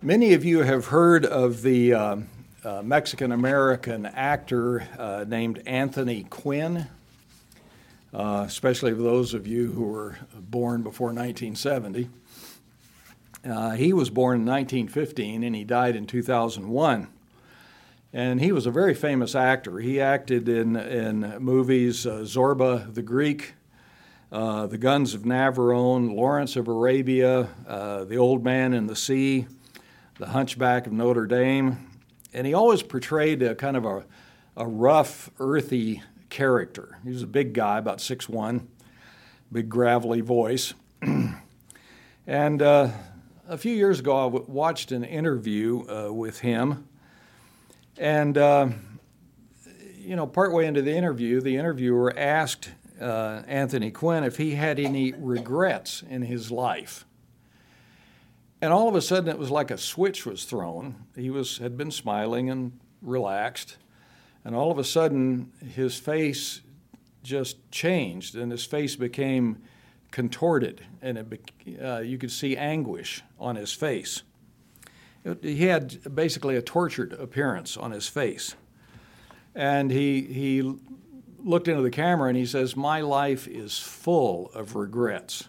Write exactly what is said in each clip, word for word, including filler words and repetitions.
Many of you have heard of the uh, uh, Mexican-American actor uh, named Anthony Quinn, uh, especially for those of you who were born before nineteen seventy. Uh, he was born in nineteen fifteen and he died in two thousand one. And he was a very famous actor. He acted in, in movies uh, Zorba the Greek, uh, The Guns of Navarone, Lawrence of Arabia, uh, The Old Man in the Sea, The Hunchback of Notre Dame. And he always portrayed a kind of a, a rough, earthy character. He was a big guy, about six foot one, big gravelly voice. and uh, a few years ago, I w- watched an interview uh, with him. And, uh, you know, partway into the interview, the interviewer asked uh, Anthony Quinn if he had any regrets in his life. And all of a sudden, it was like a switch was thrown. He was had been smiling and relaxed. And all of a sudden, his face just changed, and his face became contorted, and it be, uh, you could see anguish on his face. He had basically a tortured appearance on his face. And he he looked into the camera and he says, "My life is full of regrets."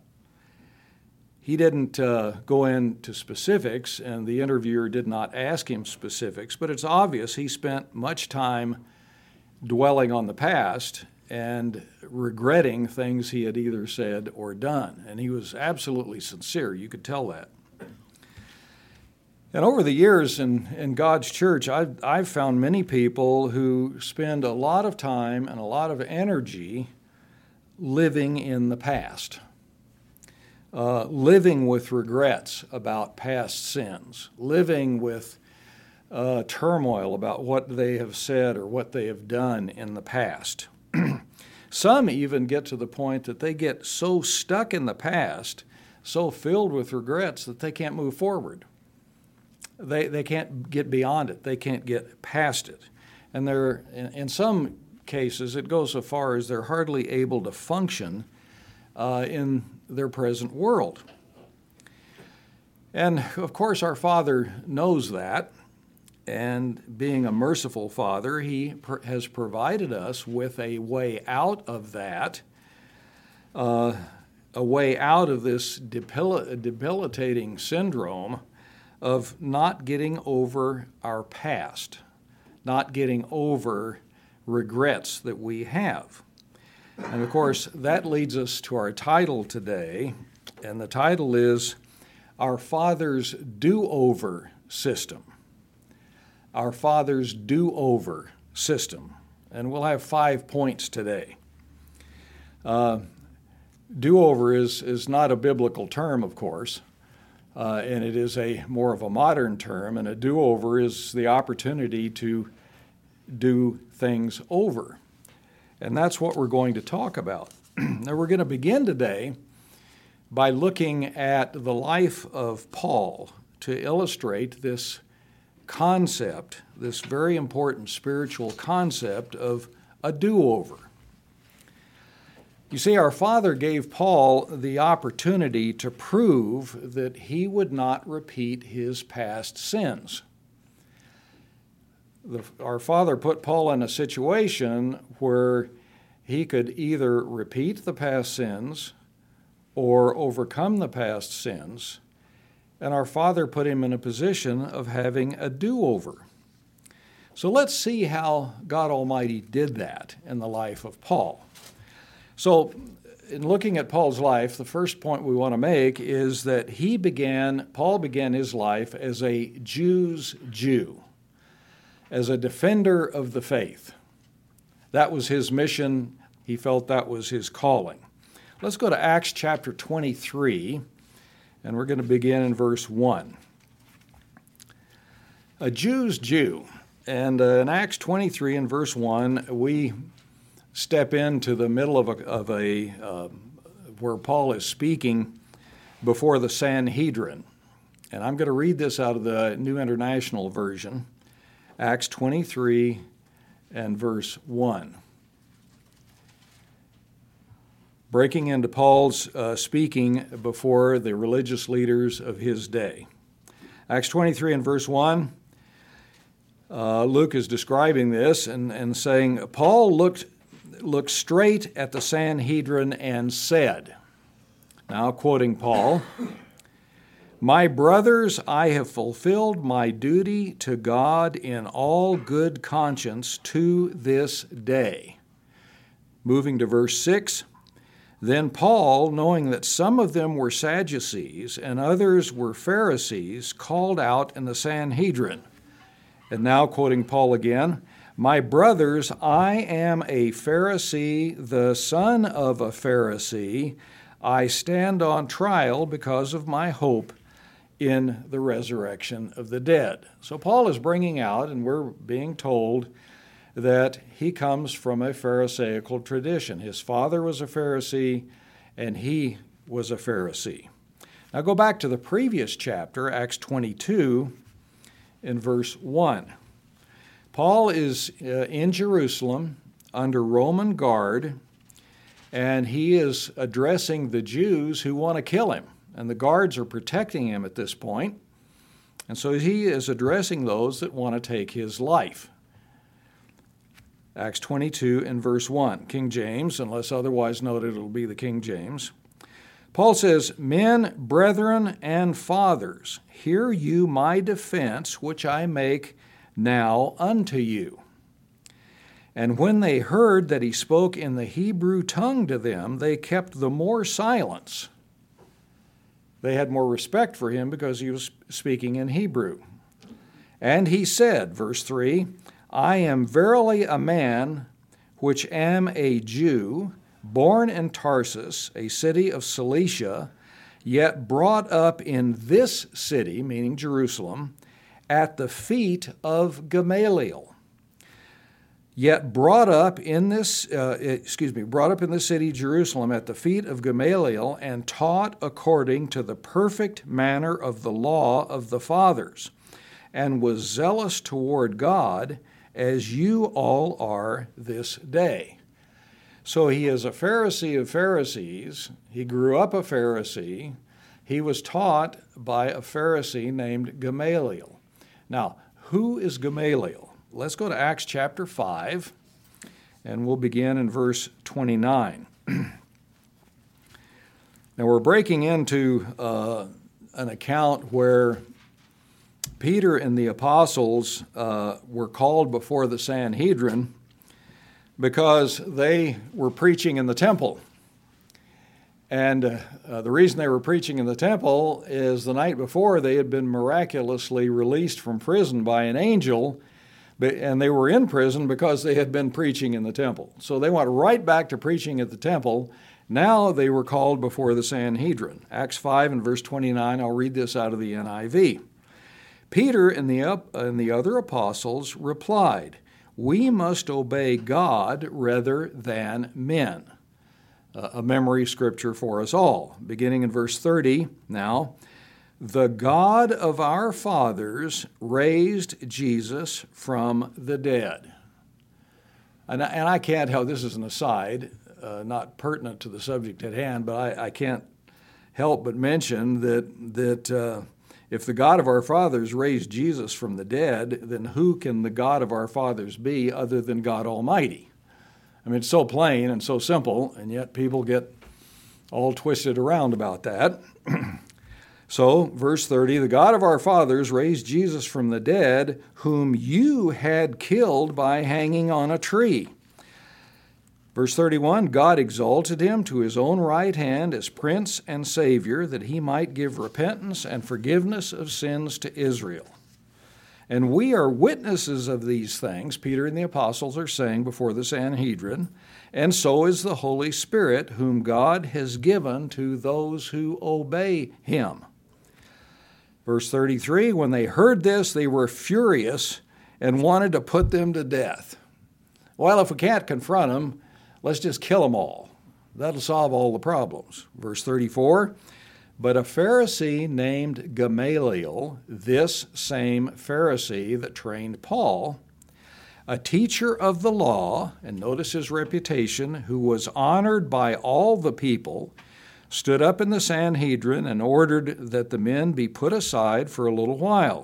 He didn't uh, go into specifics, and the interviewer did not ask him specifics, but it's obvious he spent much time dwelling on the past and regretting things he had either said or done. And he was absolutely sincere. You could tell that. And over the years in, in God's church, I've, I've found many people who spend a lot of time and a lot of energy living in the past, uh, living with regrets about past sins, living with uh, turmoil about what they have said or what they have done in the past. Some even get to the point that they get so stuck in the past, so filled with regrets that they can't move forward. They they can't get beyond it. They can't get past it. And they're, in, in some cases, it goes so far as they're hardly able to function uh, in their present world. And, of course, our Father knows that. And being a merciful Father, He pr- has provided us with a way out of that, uh, a way out of this debil- debilitating syndrome of not getting over our past, not getting over regrets that we have. And of course, that leads us to our title today, and the title is Our Father's Do-Over System. Our Father's Do-Over System. And we'll have five points today. Uh, do-over is, is not a biblical term, of course. Uh, and it is a more of a modern term, and a do-over is the opportunity to do things over. And that's what we're going to talk about. Now, we're going to begin today by looking at the life of Paul to illustrate this concept, this very important spiritual concept of a do-over. You see, our Father gave Paul the opportunity to prove that he would not repeat his past sins. The, our Father put Paul in a situation where he could either repeat the past sins or overcome the past sins, and our Father put him in a position of having a do-over. So let's see how God Almighty did that in the life of Paul. So, in looking at Paul's life, the first point we want to make is that he began, Paul began his life as a Jew's Jew, as a defender of the faith. That was his mission. He felt that was his calling. Let's go to Acts chapter twenty-three, and we're going to begin in verse one. A Jew's Jew. And uh, in Acts twenty-three and verse one, we step into the middle of a, of a uh, where Paul is speaking before the Sanhedrin. And I'm going to read this out of the New International Version, Acts twenty-three and verse one. Breaking into Paul's uh, speaking before the religious leaders of his day. Acts twenty-three and verse one, uh, Luke is describing this and, and saying, Paul looked, looked straight at the Sanhedrin and said, now quoting Paul, "My brothers, I have fulfilled my duty to God in all good conscience to this day." Moving to verse six, "Then Paul, knowing that some of them were Sadducees and others were Pharisees, called out in the Sanhedrin." And now quoting Paul again, "My brothers, I am a Pharisee, the son of a Pharisee. I stand on trial because of my hope in the resurrection of the dead." So Paul is bringing out, and we're being told, that he comes from a Pharisaical tradition. His father was a Pharisee, and he was a Pharisee. Now go back to the previous chapter, Acts twenty-two, in verse one. Paul is uh, in Jerusalem under Roman guard, and he is addressing the Jews who want to kill him. And the guards are protecting him at this point. And so he is addressing those that want to take his life. Acts twenty-two and verse one, King James, unless otherwise noted, it'll be the King James. Paul says, "Men, brethren, and fathers, hear you my defense, which I make now unto you." And when they heard that he spoke in the Hebrew tongue to them, they kept the more silence. They had more respect for him because he was speaking in Hebrew. "And he said," verse three, "I am verily a man which am a Jew, born in Tarsus, a city of Cilicia, yet brought up in this city," meaning Jerusalem, "at the feet of Gamaliel." Yet brought up in this, uh, excuse me, brought up in the city Jerusalem at the feet of Gamaliel, and taught according to the perfect manner of the law of the fathers, and was zealous toward God, as you all are this day. So he is a Pharisee of Pharisees. He grew up a Pharisee. He was taught by a Pharisee named Gamaliel. Now, who is Gamaliel? Let's go to Acts chapter five, and we'll begin in verse twenty-nine. Now, we're breaking into uh, an account where Peter and the apostles uh, were called before the Sanhedrin because they were preaching in the temple. And uh, uh, the reason they were preaching in the temple is the night before they had been miraculously released from prison by an angel, but, and they were in prison because they had been preaching in the temple. So they went right back to preaching at the temple. Now they were called before the Sanhedrin. Acts five and verse twenty-nine, I'll read this out of the N I V. "Peter and the, up, and the other apostles replied, 'We must obey God rather than men.'" Uh, a memory scripture for us all. Beginning in verse thirty now, "The God of our fathers raised Jesus from the dead." And I, and I can't help, this is an aside, uh, not pertinent to the subject at hand, but I, I can't help but mention that that uh, if the God of our fathers raised Jesus from the dead, then who can the God of our fathers be other than God Almighty? I mean, it's so plain and so simple, and yet people get all twisted around about that. So, verse thirty, "The God of our fathers raised Jesus from the dead, whom you had killed by hanging on a tree." Verse thirty-one, "God exalted him to his own right hand as Prince and Savior, that he might give repentance and forgiveness of sins to Israel. And we are witnesses of these things," Peter and the apostles are saying before the Sanhedrin, "and so is the Holy Spirit, whom God has given to those who obey him." Verse thirty-three, "When they heard this, they were furious and wanted to put them to death." Well, if we can't confront them, let's just kill them all. That'll solve all the problems. Verse thirty-four, "But a Pharisee named Gamaliel, this same Pharisee that trained Paul, a teacher of the law," and notice his reputation, "who was honored by all the people, stood up in the Sanhedrin and ordered that the men be put aside for a little while.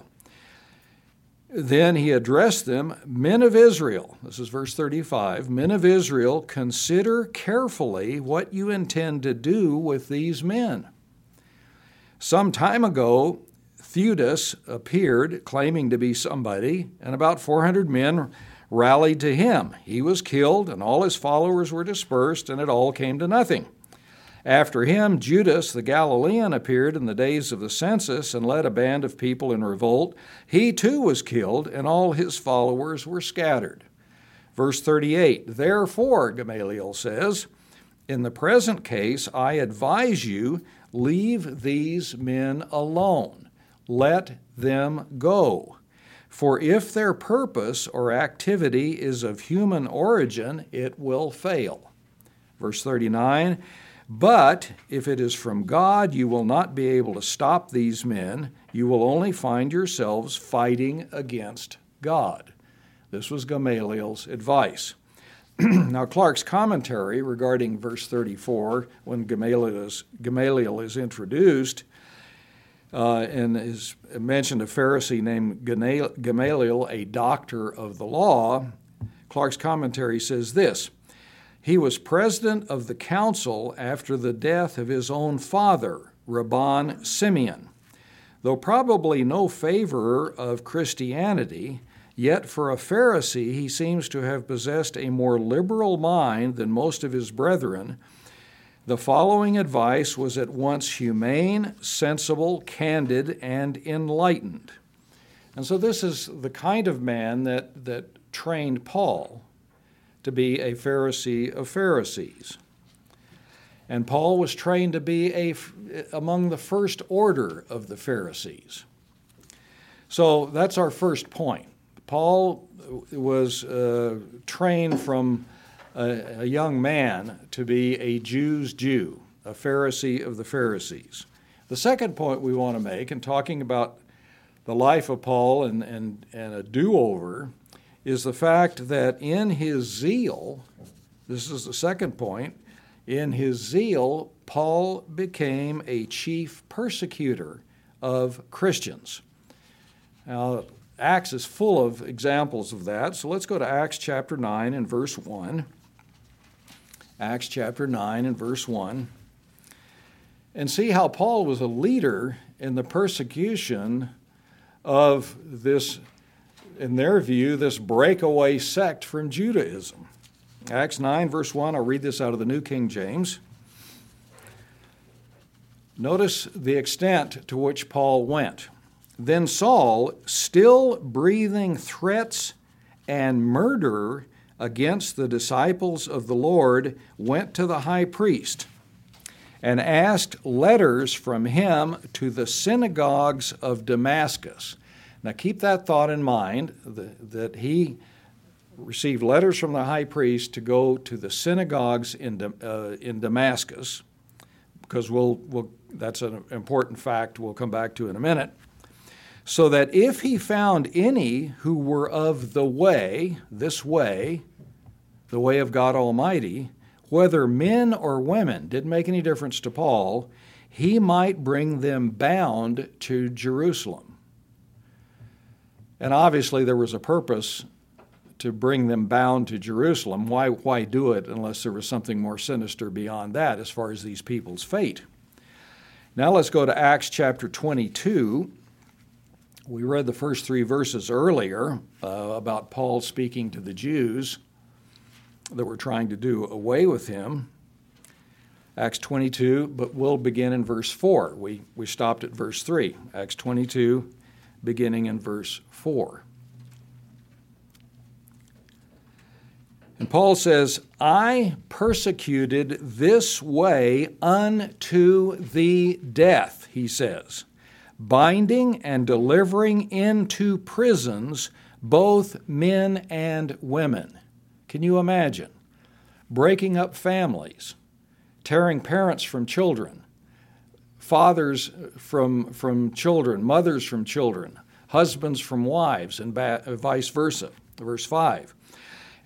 Then he addressed them, "Men of Israel," this is verse thirty-five, "Men of Israel, consider carefully what you intend to do with these men. Some time ago, Theudas appeared, claiming to be somebody, and about four hundred men rallied to him. He was killed, and all his followers were dispersed, and it all came to nothing. After him, Judas the Galilean appeared in the days of the census and led a band of people in revolt. He too was killed, and all his followers were scattered." Verse thirty-eight, "Therefore," Gamaliel says, "in the present case, I advise you, leave these men alone. Let them go. For if their purpose or activity is of human origin, it will fail." Verse thirty-nine, "But if it is from God, you will not be able to stop these men. You will only find yourselves fighting against God." This was Gamaliel's advice. Now, Clark's commentary regarding verse thirty-four, when Gamaliel is, Gamaliel is introduced, uh, and is mentioned a Pharisee named Gamaliel, a doctor of the law, Clark's commentary says this: "He was president of the council after the death of his own father, Rabban Simeon. Though probably no favorer of Christianity, yet for a Pharisee he seems to have possessed a more liberal mind than most of his brethren. The following advice was at once humane, sensible, candid, and enlightened." And so this is the kind of man that, that trained Paul to be a Pharisee of Pharisees. And Paul was trained to be a, among the first order of the Pharisees. So that's our first point. Paul was uh, trained from a, a young man to be a Jew's Jew, a Pharisee of the Pharisees. The second point we want to make in talking about the life of Paul and, and, and a do-over is the fact that in his zeal, this is the second point, in his zeal, Paul became a chief persecutor of Christians. Now, Acts is full of examples of that, so let's go to Acts chapter nine and verse one. Acts chapter nine and verse one, and see how Paul was a leader in the persecution of this, in their view, this breakaway sect from Judaism. Acts nine, verse one, I'll read this out of the New King James. Notice the extent to which Paul went. "Then Saul, still breathing threats and murder against the disciples of the Lord, went to the high priest and asked letters from him to the synagogues of Damascus." Now keep that thought in mind, that he received letters from the high priest to go to the synagogues in uh, in Damascus, because we'll, we'll that's an important fact we'll come back to in a minute, so that if he found any who were of the way, this way, the way of God Almighty, whether men or women, didn't make any difference to Paul, he might bring them bound to Jerusalem. And obviously there was a purpose to bring them bound to Jerusalem. Why, why do it unless there was something more sinister beyond that as far as these people's fate? Now let's go to Acts chapter twenty-two. We read the first three verses earlier uh, about Paul speaking to the Jews that were trying to do away with him. Acts twenty-two, but we'll begin in verse four. We, we stopped at verse three. Acts twenty-two, beginning in verse four. And Paul says, "I persecuted this way unto the death," he says, "binding and delivering into prisons both men and women." Can you imagine? Breaking up families, tearing parents from children, fathers from, from children, mothers from children, husbands from wives, and ba- vice versa. Verse five.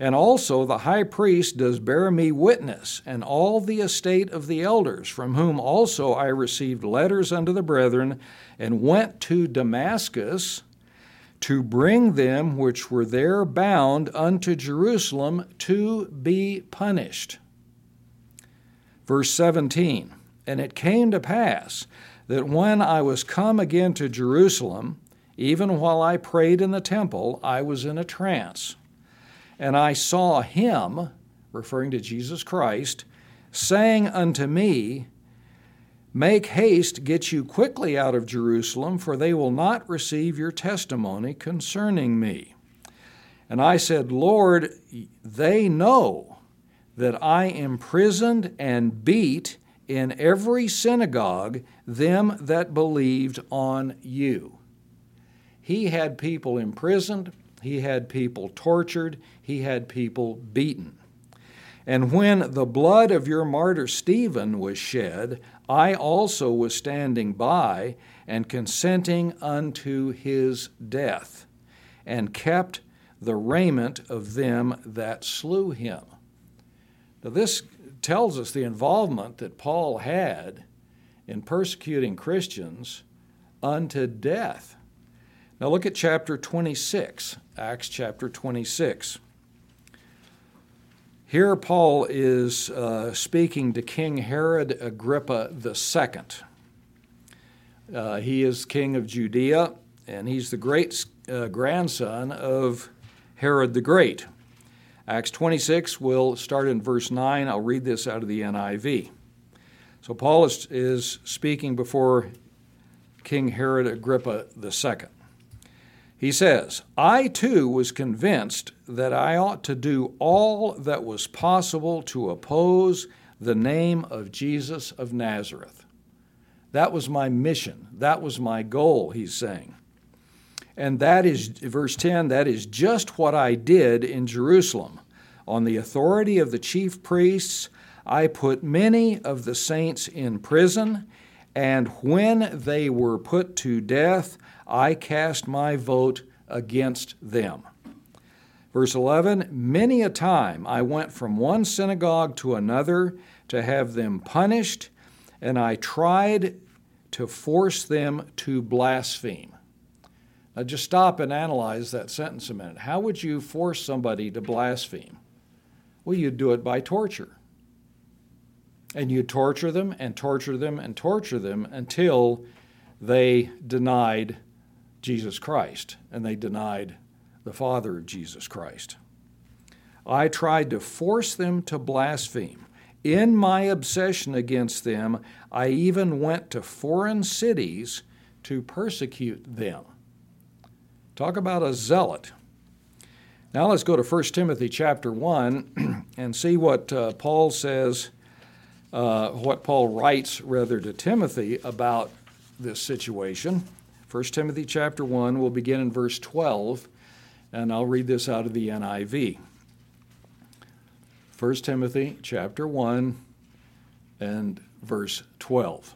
And also the high priest does bear me witness, and all the estate of the elders, from whom also I received letters unto the brethren, and went to Damascus to bring them which were there bound unto Jerusalem to be punished. Verse seventeen, and it came to pass that when I was come again to Jerusalem, even while I prayed in the temple, I was in a trance. And I saw him, referring to Jesus Christ, saying unto me, Make haste, get you quickly out of Jerusalem, for they will not receive your testimony concerning me. And I said, Lord, they know that I imprisoned and beat in every synagogue them that believed on you. He had people imprisoned, he had people tortured, he had people beaten. And when the blood of your martyr Stephen was shed, I also was standing by and consenting unto his death, and kept the raiment of them that slew him. Now this tells us the involvement that Paul had in persecuting Christians unto death. Now look at chapter twenty-six, Acts chapter twenty-six. Here Paul is uh, speaking to King Herod Agrippa the Second. Uh, he is king of Judea, and he's the great uh, grandson of Herod the Great. Acts twenty-six, we'll start in verse nine. I'll read this out of the N I V. So Paul is, is speaking before King Herod Agrippa the Second. He says, I too was convinced that I ought to do all that was possible to oppose the name of Jesus of Nazareth. That was my mission. That was my goal, he's saying. And that is, verse ten, that is just what I did in Jerusalem. On the authority of the chief priests, I put many of the saints in prison, and when they were put to death, I cast my vote against them. Verse eleven, many a time I went from one synagogue to another to have them punished, and I tried to force them to blaspheme. Now just stop and analyze that sentence a minute. How would you force somebody to blaspheme? Well, you'd do it by torture. And you torture them and torture them and torture them until they denied Jesus Christ and they denied the Father of Jesus Christ. I tried to force them to blaspheme. In my obsession against them, I even went to foreign cities to persecute them. Talk about a zealot. Now let's go to First Timothy chapter one and see what uh, Paul says Uh, what Paul writes, rather, to Timothy about this situation. First Timothy chapter one, we'll begin in verse twelve, and I'll read this out of the N I V. First Timothy chapter one and verse twelve.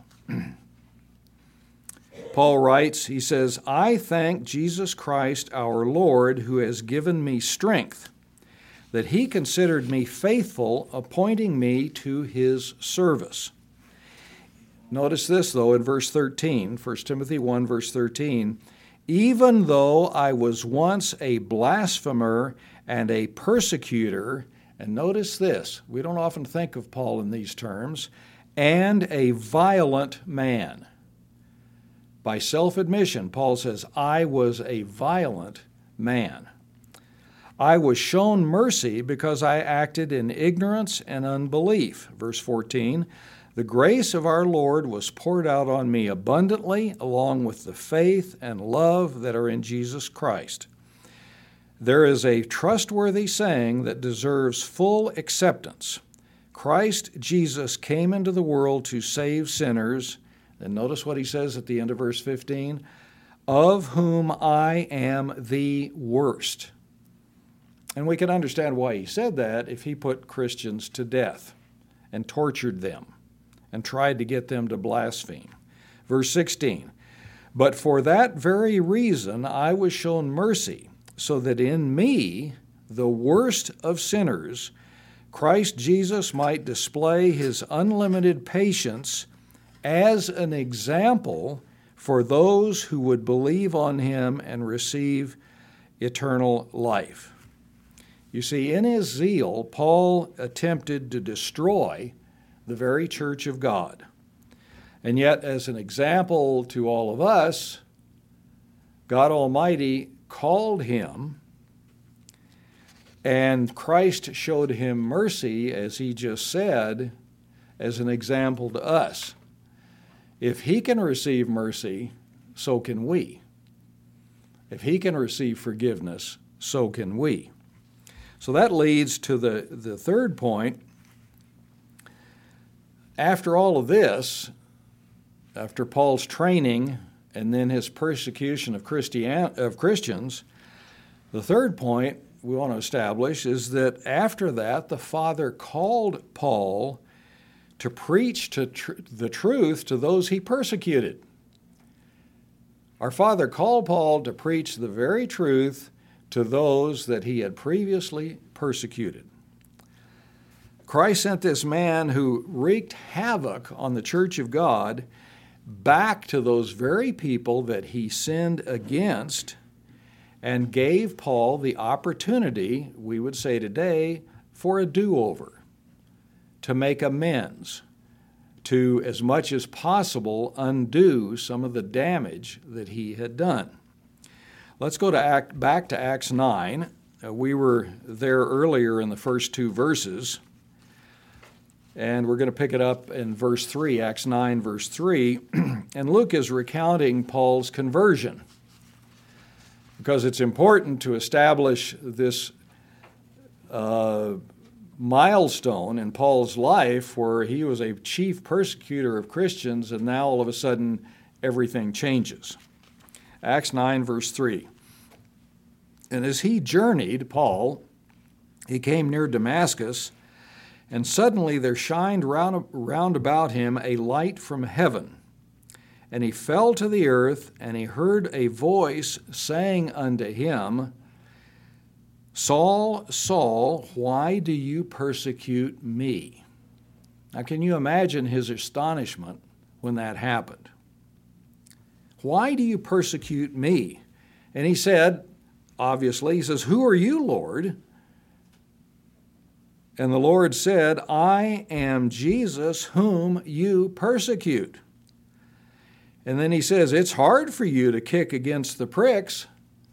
Paul writes, he says, I thank Jesus Christ our Lord, who has given me strength, that he considered me faithful, appointing me to his service. Notice this, though, in verse thirteen, First Timothy one, verse thirteen, even though I was once a blasphemer and a persecutor, and notice this, we don't often think of Paul in these terms, and a violent man. By self-admission, Paul says, I was a violent man. I was shown mercy because I acted in ignorance and unbelief. Verse fourteen, the grace of our Lord was poured out on me abundantly, along with the faith and love that are in Jesus Christ. There is a trustworthy saying that deserves full acceptance. Christ Jesus came into the world to save sinners, and notice what he says at the end of verse fifteen, of whom I am the worst. And we can understand why he said that if he put Christians to death and tortured them and tried to get them to blaspheme. Verse sixteen, but for that very reason I was shown mercy, so that in me the worst of sinners, Christ Jesus might display his unlimited patience as an example for those who would believe on him and receive eternal life. You see, in his zeal, Paul attempted to destroy the very church of God. And yet, as an example to all of us, God Almighty called him, and Christ showed him mercy, as he just said, as an example to us. If he can receive mercy, so can we. If he can receive forgiveness, so can we. So that leads to the, the third point. After all of this, after Paul's training and then his persecution of, Christian, of Christians, the third point we want to establish is that after that, the Father called Paul to preach to tr- the truth to those he persecuted. Our Father called Paul to preach the very truth to those that he had previously persecuted. Christ sent this man who wreaked havoc on the church of God back to those very people that he sinned against, and gave Paul the opportunity, we would say today, for a do-over, to make amends, to, as much as possible, undo some of the damage that he had done. Let's go to Act, back to Acts nine. Uh, we were there earlier in the first two verses, and we're going to pick it up in verse three, Acts nine, verse three, and Luke is recounting Paul's conversion, because it's important to establish this uh, milestone in Paul's life where he was a chief persecutor of Christians, and now all of a sudden everything changes. Acts nine, verse three. And as he journeyed, Paul, he came near Damascus, and suddenly there shined round, round about him a light from heaven. And he fell to the earth, and he heard a voice saying unto him, Saul, Saul, why do you persecute me? Now, can you imagine his astonishment when that happened? Why do you persecute me? And he said, obviously, he says, Who are you, Lord? And the Lord said, I am Jesus whom you persecute. And then he says, it's hard for you to kick against the pricks.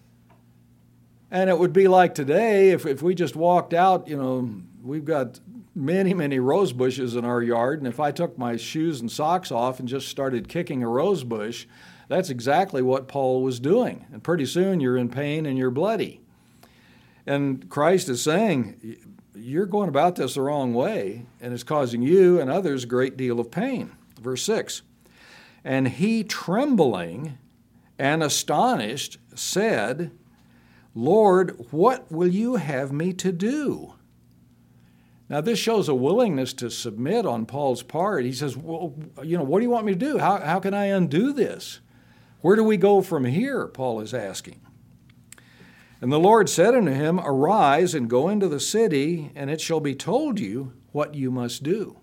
And it would be like today if, if we just walked out, you know, we've got many, many rose bushes in our yard, and if I took my shoes and socks off and just started kicking a rose bush, that's exactly what Paul was doing. And pretty soon you're in pain and you're bloody. And Christ is saying, you're going about this the wrong way, and it's causing you and others a great deal of pain. Verse six. And he, trembling and astonished, said, Lord, what will you have me to do? Now, this shows a willingness to submit on Paul's part. He says, well, you know, what do you want me to do? How, how can I undo this? Where do we go from here? Paul is asking. And the Lord said unto him, Arise and go into the city, and it shall be told you what you must do.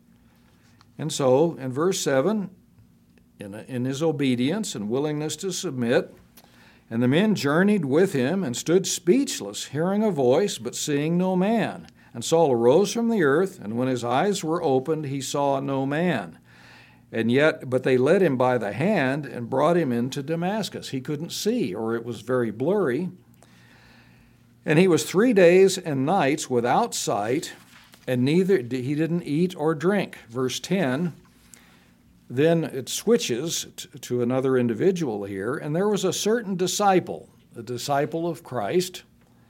And so, in verse seven, in, in his obedience and willingness to submit, and the men journeyed with him and stood speechless, hearing a voice, but seeing no man. And Saul arose from the earth, and when his eyes were opened, he saw no man. And yet, but they led him by the hand and brought him into Damascus. He couldn't see, or it was very blurry. And he was three days and nights without sight, and neither he didn't eat or drink. Verse ten. Then it switches to another individual here, and there was a certain disciple, a disciple of Christ,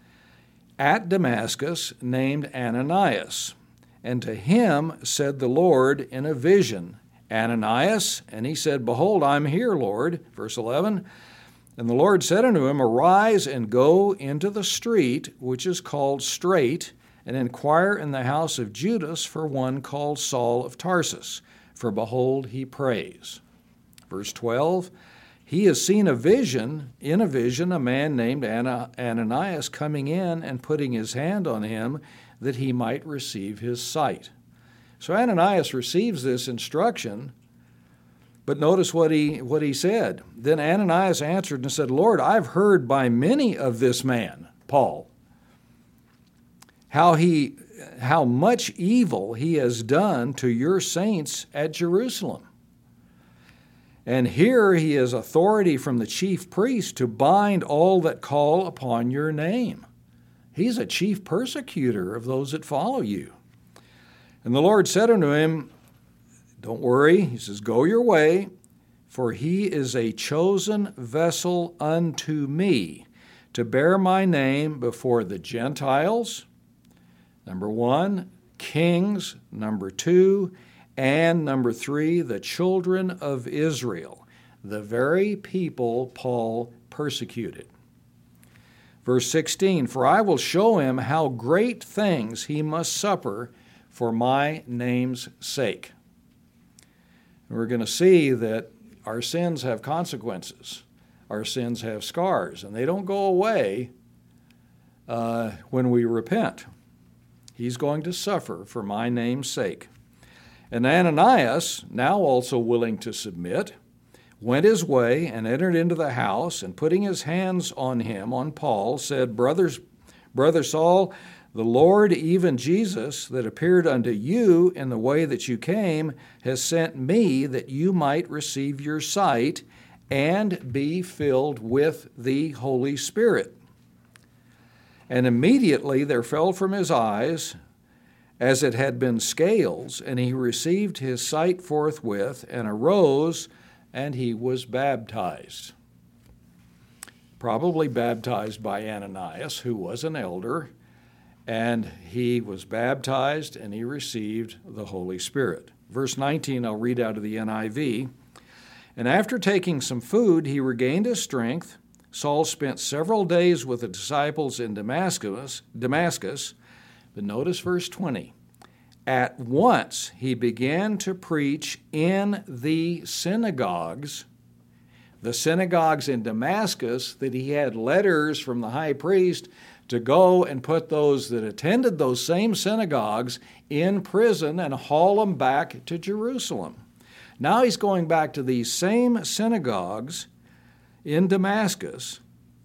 at Damascus named Ananias. And to him said the Lord in a vision, Ananias, and he said, Behold, I'm here, Lord. Verse eleven, and the Lord said unto him, Arise and go into the street, which is called Straight, and inquire in the house of Judas for one called Saul of Tarsus. For behold, he prays. Verse twelve, he has seen a vision, in a vision, a man named Ananias coming in and putting his hand on him that he might receive his sight. So Ananias receives this instruction, but notice what he, what he said. Then Ananias answered and said, Lord, I've heard by many of this man, Paul, how he, how much evil he has done to your saints at Jerusalem. And here he has authority from the chief priest to bind all that call upon your name. He's a chief persecutor of those that follow you. And the Lord said unto him, don't worry, he says, go your way, for he is a chosen vessel unto me to bear my name before the Gentiles, number one, kings, number two, and number three, the children of Israel, the very people Paul persecuted. Verse sixteen, for I will show him how great things he must suffer for my name's sake. And we're going to see that our sins have consequences. Our sins have scars, and they don't go away uh, when we repent. He's going to suffer for my name's sake. And Ananias, now also willing to submit, went his way and entered into the house, and putting his hands on him, on Paul, said, Brothers, Brother Saul, the Lord, even Jesus, that appeared unto you in the way that you came, has sent me that you might receive your sight and be filled with the Holy Spirit. And immediately there fell from his eyes, as it had been scales, and he received his sight forthwith, and arose, and he was baptized. Probably baptized by Ananias, who was an elder, and he was baptized, and he received the Holy Spirit. Verse nineteen, I'll read out of the N I V. And after taking some food, he regained his strength. Saul spent several days with the disciples in Damascus, Damascus, but notice verse twenty. At once he began to preach in the synagogues, the synagogues in Damascus, that he had letters from the high priest to go and put those that attended those same synagogues in prison and haul them back to Jerusalem. Now he's going back to these same synagogues in Damascus,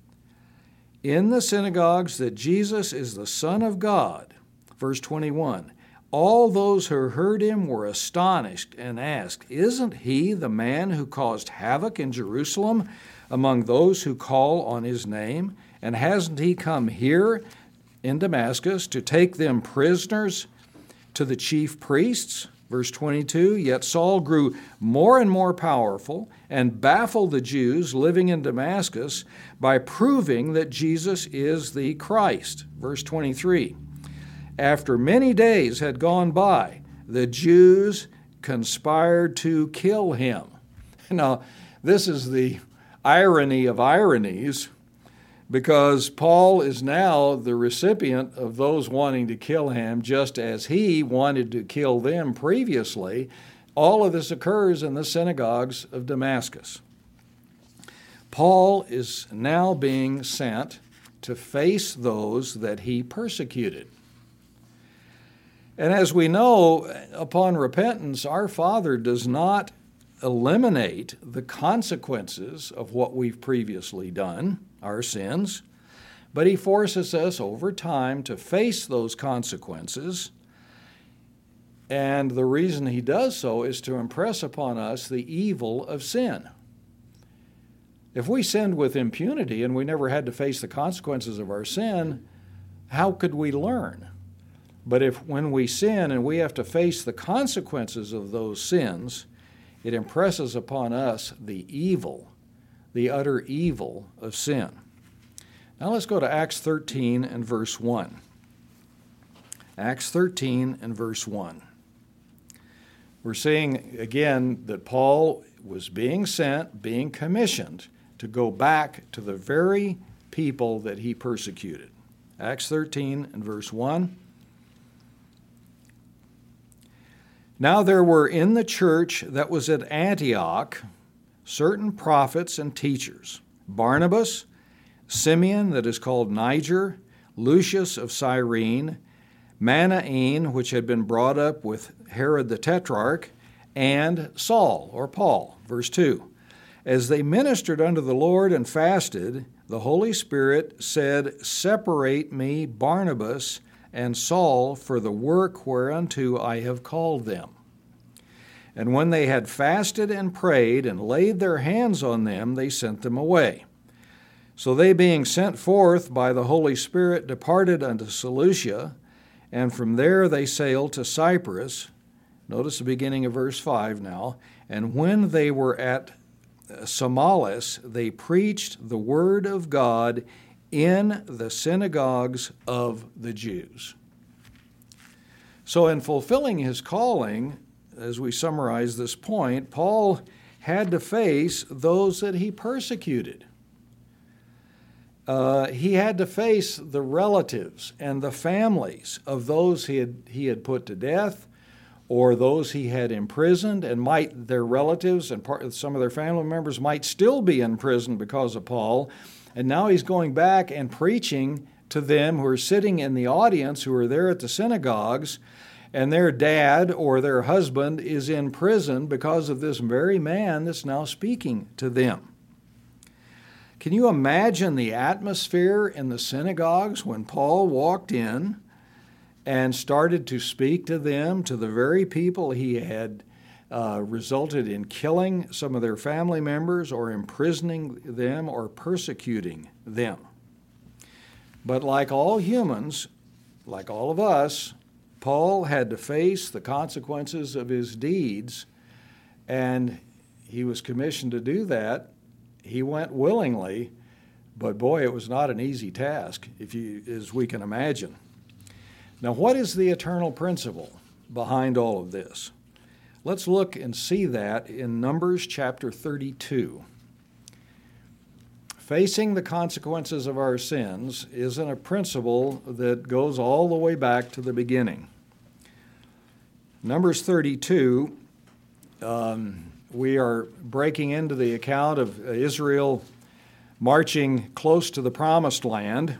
in the synagogues that Jesus is the Son of God. Verse twenty-one, all those who heard him were astonished and asked, isn't he the man who caused havoc in Jerusalem among those who call on his name? And hasn't he come here in Damascus to take them prisoners to the chief priests? Verse twenty-two, yet Saul grew more and more powerful and baffled the Jews living in Damascus by proving that Jesus is the Christ. Verse twenty-three, after many days had gone by, the Jews conspired to kill him. Now, this is the irony of ironies, because Paul is now the recipient of those wanting to kill him, just as he wanted to kill them previously. All of this occurs in the synagogues of Damascus. Paul is now being sent to face those that he persecuted. And as we know, upon repentance, our Father does not eliminate the consequences of what we've previously done, our sins, but he forces us over time to face those consequences. And the reason he does so is to impress upon us the evil of sin. If we sinned with impunity and we never had to face the consequences of our sin, how could we learn? But if when we sin and we have to face the consequences of those sins, it impresses upon us the evil, the utter evil of sin. Now let's go to Acts thirteen and verse one. Acts thirteen and verse one. We're seeing again that Paul was being sent, being commissioned to go back to the very people that he persecuted. Acts thirteen and verse one. Now there were in the church that was at Antioch certain prophets and teachers, Barnabas, Simeon that is called Niger, Lucius of Cyrene, Manaen, which had been brought up with Herod the Tetrarch, and Saul, or Paul. Verse two, as they ministered unto the Lord and fasted, the Holy Spirit said, separate me, Barnabas and Saul, for the work whereunto I have called them. And when they had fasted and prayed and laid their hands on them, they sent them away. So they, being sent forth by the Holy Spirit, departed unto Seleucia, and from there they sailed to Cyprus. Notice the beginning of verse five now. And when they were at Samalis, they preached the word of God in the synagogues of the Jews. So in fulfilling his calling, as we summarize this point, Paul had to face those that he persecuted. Uh, he had to face the relatives and the families of those he had, he had put to death, or those he had imprisoned, and might their relatives and part, some of their family members might still be in prison because of Paul. And now he's going back and preaching to them who are sitting in the audience, who are there at the synagogues, and their dad or their husband is in prison because of this very man that's now speaking to them. Can you imagine the atmosphere in the synagogues when Paul walked in and started to speak to them, to the very people he had uh, resulted in killing some of their family members or imprisoning them or persecuting them? But like all humans, like all of us, Paul had to face the consequences of his deeds, and he was commissioned to do that. He went willingly, but boy, it was not an easy task, if you, as we can imagine. Now, what is the eternal principle behind all of this? Let's look and see that in Numbers chapter thirty-two. Facing the consequences of our sins isn't a principle that goes all the way back to the beginning. Numbers thirty-two, um, we are breaking into the account of Israel marching close to the Promised Land.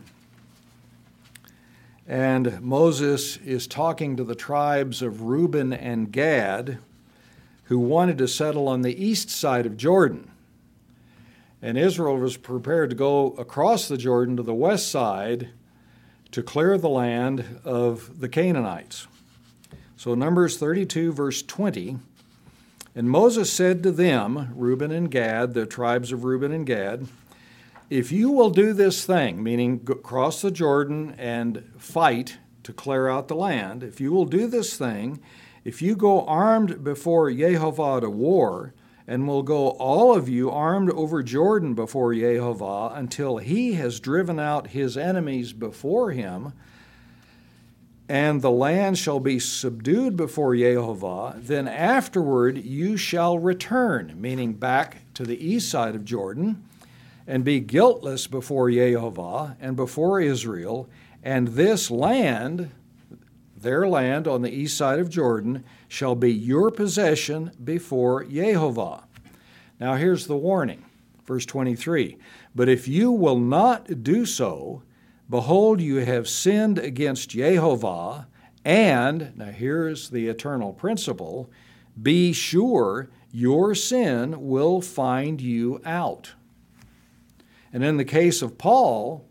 And Moses is talking to the tribes of Reuben and Gad, who wanted to settle on the east side of Jordan. And Israel was prepared to go across the Jordan to the west side to clear the land of the Canaanites. So Numbers thirty-two, verse twenty, and Moses said to them, Reuben and Gad, the tribes of Reuben and Gad, if you will do this thing, meaning cross the Jordan and fight to clear out the land, if you will do this thing, if you go armed before Yehovah to war, and will go all of you armed over Jordan before Yehovah until he has driven out his enemies before him, and the land shall be subdued before Yehovah, then afterward you shall return, meaning back to the east side of Jordan, and be guiltless before Yehovah and before Israel, and this land, their land on the east side of Jordan, shall be your possession before Yehovah. Now here's the warning, verse twenty-three. But if you will not do so, behold, you have sinned against Yehovah, and, now here's the eternal principle, be sure your sin will find you out. And in the case of Paul,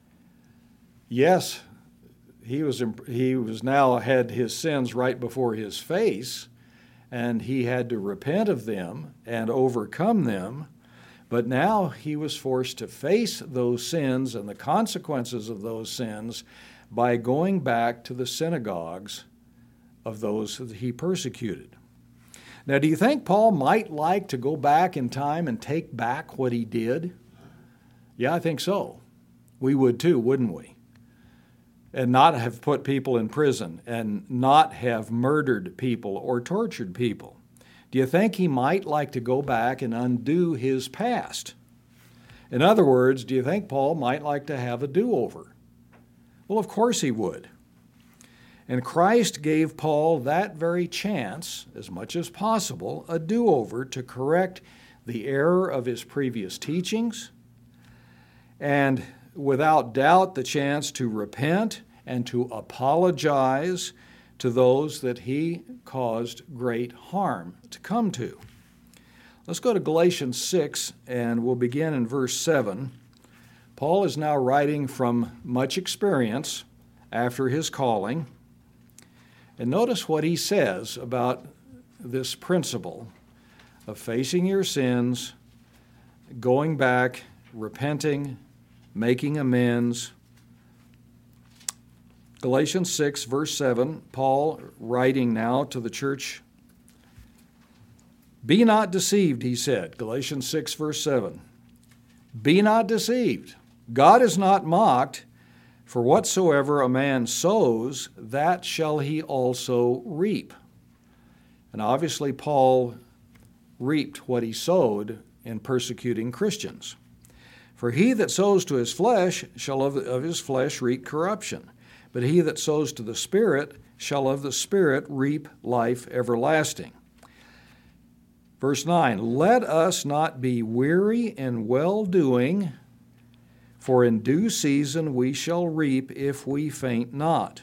yes, he was he was now had his sins right before his face, and he had to repent of them and overcome them. But now he was forced to face those sins and the consequences of those sins by going back to the synagogues of those that he persecuted. Now, do you think Paul might like to go back in time and take back what he did? Yeah, I think so. We would too, wouldn't we? And not have put people in prison and not have murdered people or tortured people. Do you think he might like to go back and undo his past? In other words, do you think Paul might like to have a do-over? Well, of course he would. And Christ gave Paul that very chance, as much as possible, a do-over to correct the error of his previous teachings, and without doubt the chance to repent and to apologize to those that he caused great harm to come to. Let's go to Galatians six, and we'll begin in verse seven. Paul is now writing from much experience after his calling. And notice what he says about this principle of facing your sins, going back, repenting, making amends. Galatians six, verse seven, Paul writing now to the church. Be not deceived, he said. Galatians six, verse seven. Be not deceived. God is not mocked, for whatsoever a man sows, that shall he also reap. And obviously Paul reaped what he sowed in persecuting Christians. For he that sows to his flesh shall of, of his flesh reap corruption, but he that sows to the Spirit shall of the Spirit reap life everlasting. Verse nine, let us not be weary in well-doing, for in due season we shall reap if we faint not.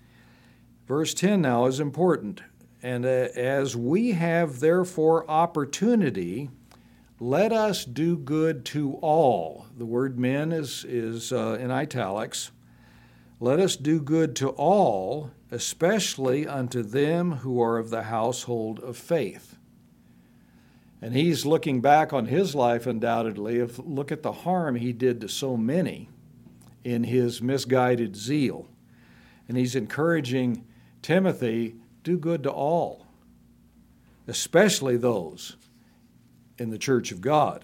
Verse ten now is important. And uh, as we have therefore opportunity, let us do good to all. The word men is, is uh, in italics. Let us do good to all, especially unto them who are of the household of faith. And he's looking back on his life undoubtedly. If look at the harm he did to so many in his misguided zeal. And he's encouraging Timothy, do good to all, especially those in the church of God.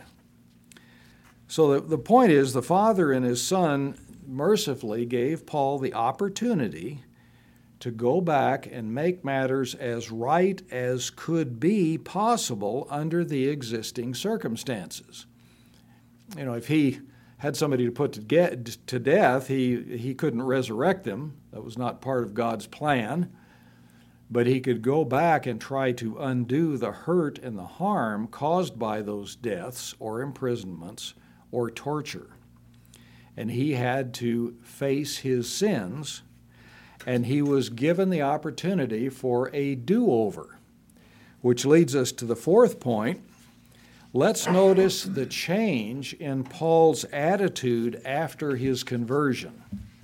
So the, the point is, the Father and his Son mercifully gave Paul the opportunity to go back and make matters as right as could be possible under the existing circumstances. You know, if he had somebody to put to, get, to death, he, he couldn't resurrect them. That was not part of God's plan. But he could go back and try to undo the hurt and the harm caused by those deaths or imprisonments or torture. And he had to face his sins, and he was given the opportunity for a do-over, which leads us to the fourth point. Let's notice the change in Paul's attitude after his conversion.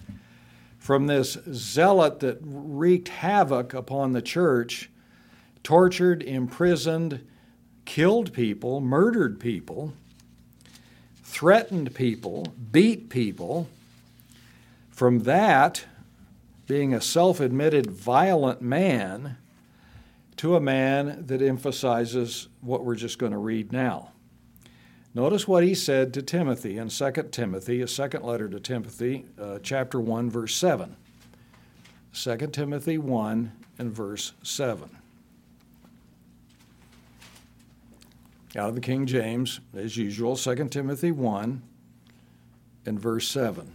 From this zealot that wreaked havoc upon the church, tortured, imprisoned, killed people, murdered people, threatened people, beat people, from that, being a self-admitted violent man, to a man that emphasizes what we're just going to read now. Notice what he said to Timothy in Second Timothy, a second letter to Timothy, uh, chapter one, verse seven. Second Timothy one and verse seven. Out of the King James, as usual, Second Timothy one and verse seven.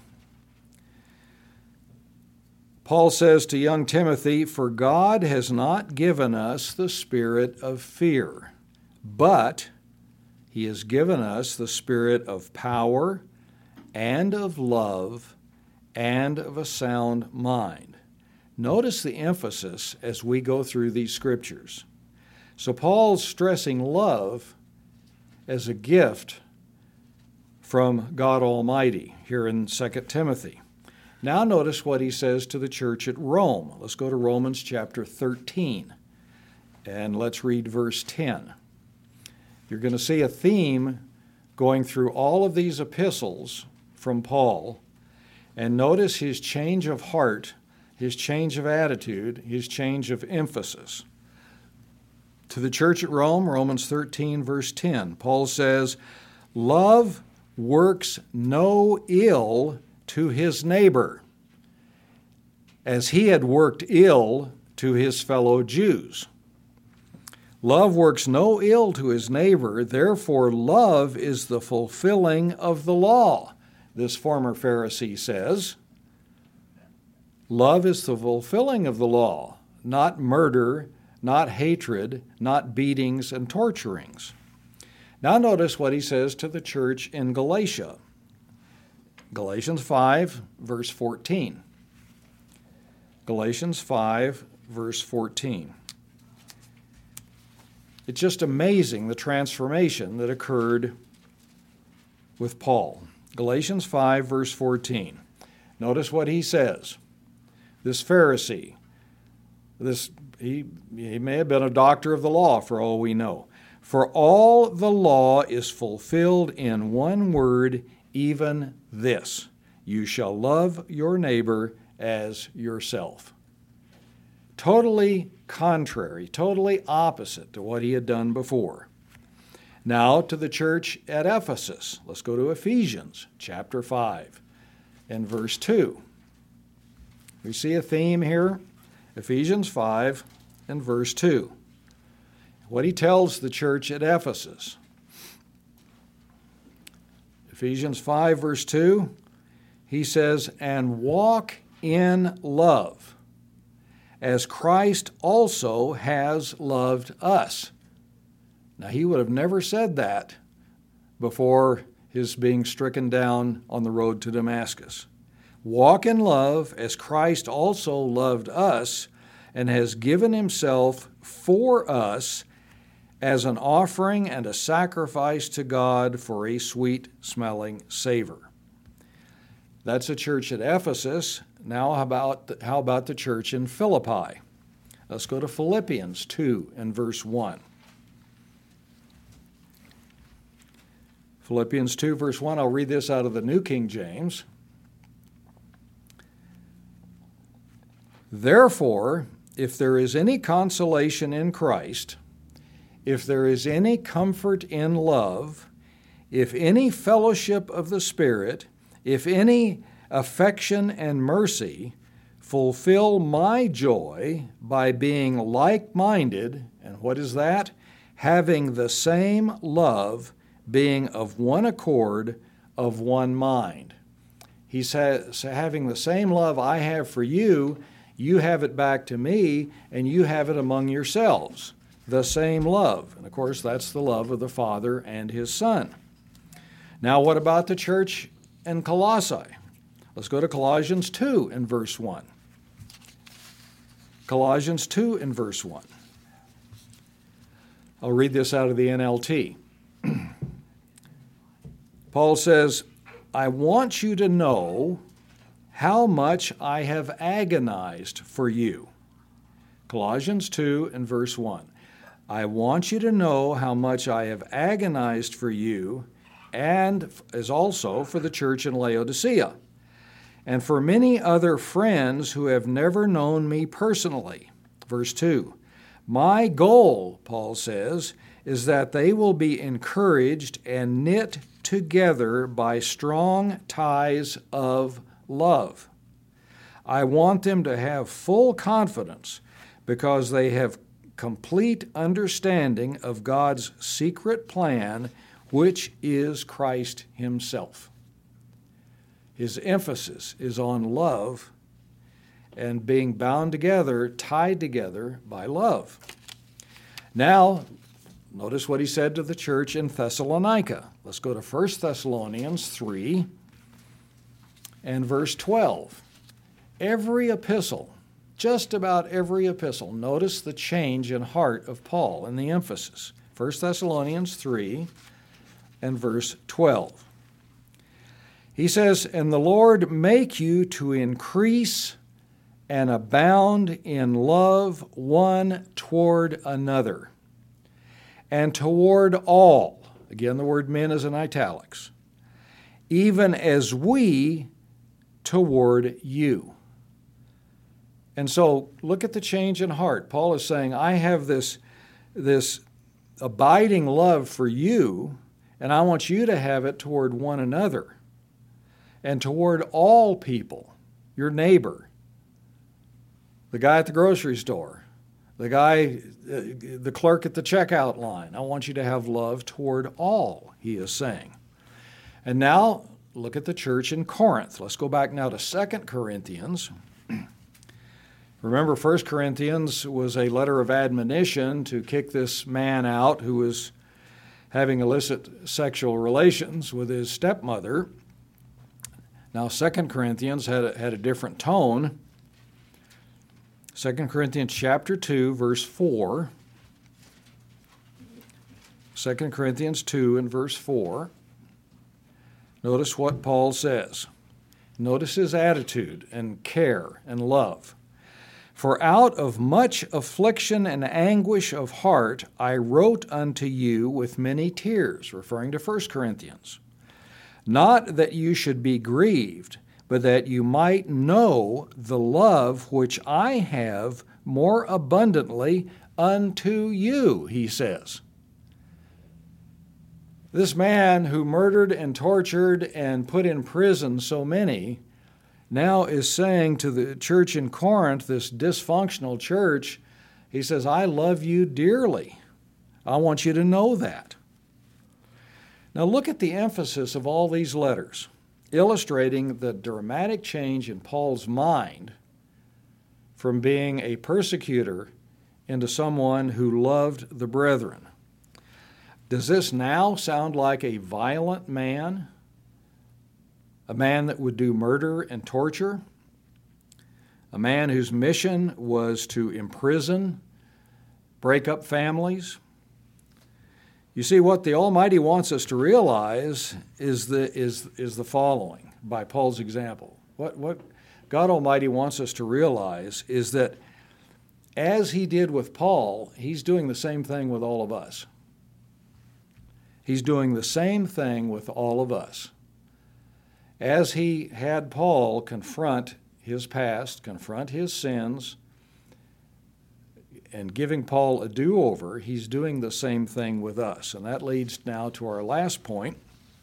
Paul says to young Timothy, "For God has not given us the spirit of fear, but He has given us the spirit of power and of love and of a sound mind." Notice the emphasis as we go through these scriptures. So Paul's stressing love as a gift from God Almighty here in Second Timothy. Now notice what he says to the church at Rome. Let's go to Romans chapter thirteen, and let's read verse ten. You're going to see a theme going through all of these epistles from Paul, and notice his change of heart, his change of attitude, his change of emphasis. To the church at Rome, Romans thirteen, verse ten, Paul says, "Love works no ill to his neighbor, as he had worked ill to his fellow Jews. Love works no ill to his neighbor, therefore love is the fulfilling of the law." This former Pharisee says, love is the fulfilling of the law, not murder, not hatred, not beatings and torturings. Now notice what he says to the church in Galatia. Galatians five, verse fourteen. Galatians five, verse fourteen. It's just amazing the transformation that occurred with Paul. Galatians five, verse fourteen. Notice what he says. This Pharisee, this he, he may have been a doctor of the law for all we know. For all the law is fulfilled in one word, even this: you shall love your neighbor as yourself. Totally contrary, totally opposite to what he had done before. Now to the church at Ephesus. Let's go to Ephesians chapter five and verse two. We see a theme here. Ephesians five and verse two. What he tells the church at Ephesus. Ephesians five, verse two, he says, and walk in love, as Christ also has loved us. Now, he would have never said that before his being stricken down on the road to Damascus. Walk in love, as Christ also loved us and has given himself for us as an offering and a sacrifice to God for a sweet-smelling savor. That's the church at Ephesus. Now how about, the, how about the church in Philippi? Let's go to Philippians two and verse one. Philippians two, verse one, I'll read this out of the New King James. Therefore, if there is any consolation in Christ, if there is any comfort in love, if any fellowship of the Spirit, if any affection and mercy, fulfill my joy by being like-minded, and what is that? Having the same love, being of one accord, of one mind. He's having the same love I have for you, you have it back to me, and you have it among yourselves. The same love. And of course, that's the love of the Father and His Son. Now, what about the church in Colossae? Let's go to Colossians two and verse one. Colossians two and verse one. I'll read this out of the N L T. Paul says, I want you to know how much I have agonized for you. Colossians two and verse one. I want you to know how much I have agonized for you, and as also for the church in Laodicea, and for many other friends who have never known me personally. Verse two. My goal, Paul says, is that they will be encouraged and knit together by strong ties of love. I want them to have full confidence because they have complete understanding of God's secret plan, which is Christ Himself. His emphasis is on love and being bound together, tied together by love. Now, notice what he said to the church in Thessalonica. Let's go to First Thessalonians three and verse twelve. Every epistle, just about every epistle, notice the change in heart of Paul and the emphasis. First Thessalonians three and verse twelve. He says, and the Lord make you to increase and abound in love one toward another, and toward all, again the word men is in italics, even as we toward you. And so look at the change in heart. Paul is saying, I have this, this abiding love for you, and I want you to have it toward one another and toward all people, your neighbor, the guy at the grocery store, the guy, the clerk at the checkout line. I want you to have love toward all, he is saying. And now look at the church in Corinth. Let's go back now to Second Corinthians. Remember, First Corinthians was a letter of admonition to kick this man out who was having illicit sexual relations with his stepmother. Now, Second Corinthians had a, had a different tone. Second Corinthians chapter two, verse four. Second Corinthians two and verse four. Notice what Paul says. Notice his attitude and care and love. For out of much affliction and anguish of heart I wrote unto you with many tears, referring to First Corinthians. Not that you should be grieved, but that you might know the love which I have more abundantly unto you, he says. This man who murdered and tortured and put in prison so many now is saying to the church in Corinth, this dysfunctional church, he says, I love you dearly. I want you to know that. Now look at the emphasis of all these letters, illustrating the dramatic change in Paul's mind from being a persecutor into someone who loved the brethren. Does this now sound like a violent man? A man that would do murder and torture? A man whose mission was to imprison, break up families? You see, what the Almighty wants us to realize is the, is, is the following, by Paul's example. What, what God Almighty wants us to realize is that as he did with Paul, he's doing the same thing with all of us. He's doing the same thing with all of us. As he had Paul confront his past, confront his sins, and giving Paul a do-over, he's doing the same thing with us. And that leads now to our last point.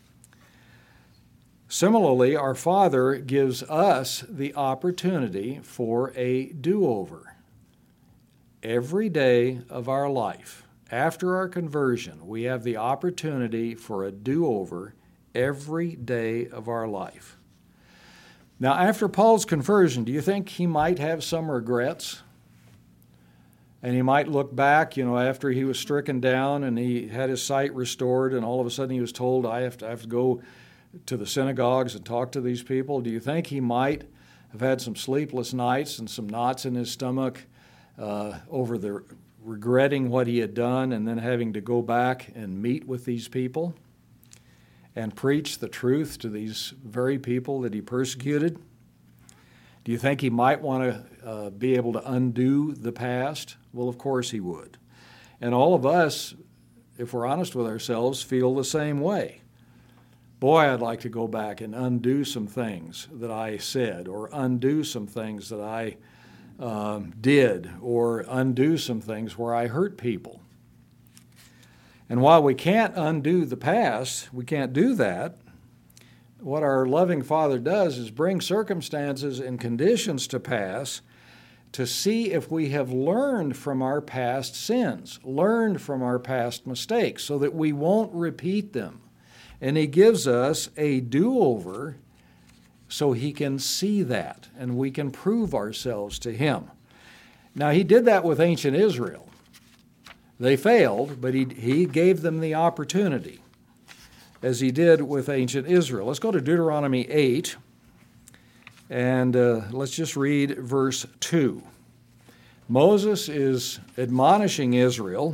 Similarly, our Father gives us the opportunity for a do-over. Every day of our life, after our conversion, we have the opportunity for a do-over every day of our life. Now, after Paul's conversion, do you think he might have some regrets? And he might look back, you know, after he was stricken down and he had his sight restored, and all of a sudden he was told, I have to, I have to go to the synagogues and talk to these people. Do you think he might have had some sleepless nights and some knots in his stomach uh, over the regretting what he had done and then having to go back and meet with these people and preach the truth to these very people that he persecuted? Do you think he might want to uh, be able to undo the past? Well, of course he would. And all of us, if we're honest with ourselves, feel the same way. Boy, I'd like to go back and undo some things that I said, or undo some things that I uh, did, or undo some things where I hurt people. And while we can't undo the past, we can't do that, what our loving Father does is bring circumstances and conditions to pass to see if we have learned from our past sins, learned from our past mistakes, so that we won't repeat them. And he gives us a do-over so he can see that, and we can prove ourselves to him. Now, he did that with ancient Israel. They failed, but he, he gave them the opportunity, as he did with ancient Israel. Let's go to Deuteronomy eight, and uh, let's just read verse two. Moses is admonishing Israel,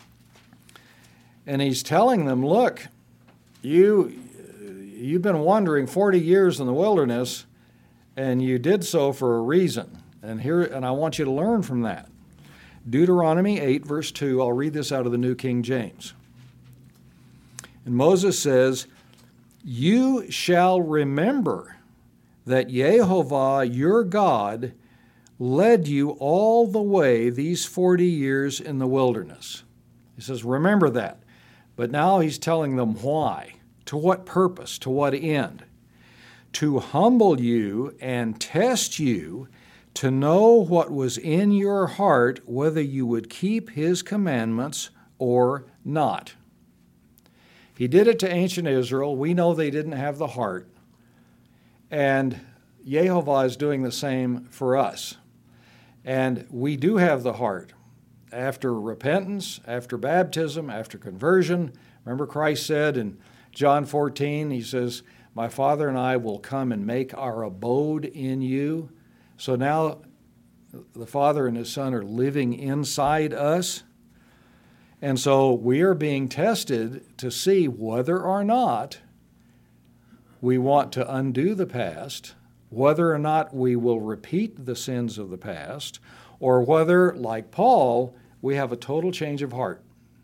and he's telling them, look, you, you've been wandering forty years in the wilderness, and you did so for a reason. And here, and I want you to learn from that. Deuteronomy eight, verse two, I'll read this out of the New King James. And Moses says, you shall remember that Jehovah your God led you all the way these forty years in the wilderness. He says, remember that. But now he's telling them why, to what purpose, to what end. To humble you and test you, to know what was in your heart, whether you would keep his commandments or not. He did it to ancient Israel. We know they didn't have the heart. And Jehovah is doing the same for us. And we do have the heart. After repentance, after baptism, after conversion, Remember Christ said in John fourteen, he says, my Father and I will come and make our abode in you. So now the Father and His Son are living inside us. And so we are being tested to see whether or not we want to undo the past, whether or not we will repeat the sins of the past, or whether, like Paul, we have a total change of heart